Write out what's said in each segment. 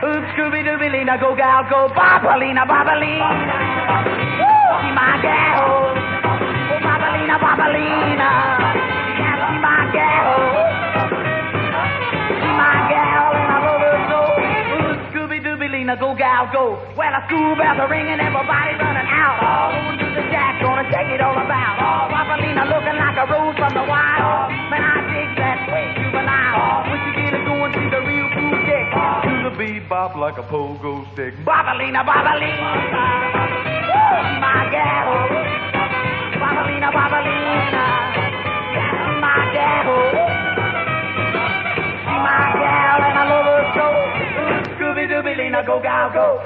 Scooby-Dooby-Lina, go gal, go, Bobalina, Bobalina. She my gal. Oh, Bobalina, Bobalina. Yeah, she my gal. She my gal, and I love her so. Scooby-Dooby-Lina, go gal, go. Well, the school bells are ringing, everybody running out. Going to the jack, gonna check it all about. Bobalina looking like a rose from the wild. Man, I dig that sweet juvenile. When she get it going, she's a real cool chick. To the bebop like a pogo stick. Bobalina, Bobalina. Woo, my gal. Bobalina, Bobalina. Yeah, she's my gal. She's my gal, and I love her so. Scooby-Dooby-Lina, go gal, go.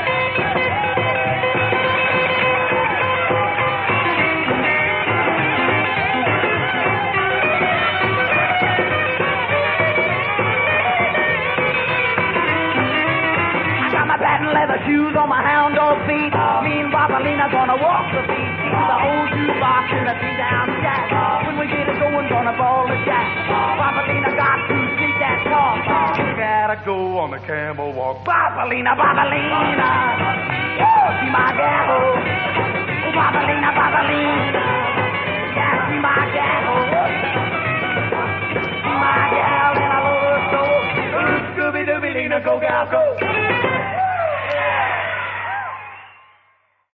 Leather shoes on my hound dog feet. Me and Bobalina gonna walk the beat. She's the old jukebox in the beat-down shack. When we get it going, gonna ball the jack. Bobalina got to see that talk. Gotta go on the camel walk. Bobalina, Bobalina. Oh, she my gal. Oh, Bobalina, Bobalina. Yeah, she my gal. She my gal, and I love her so. Scooby-Dooby-Lina, go gal, go.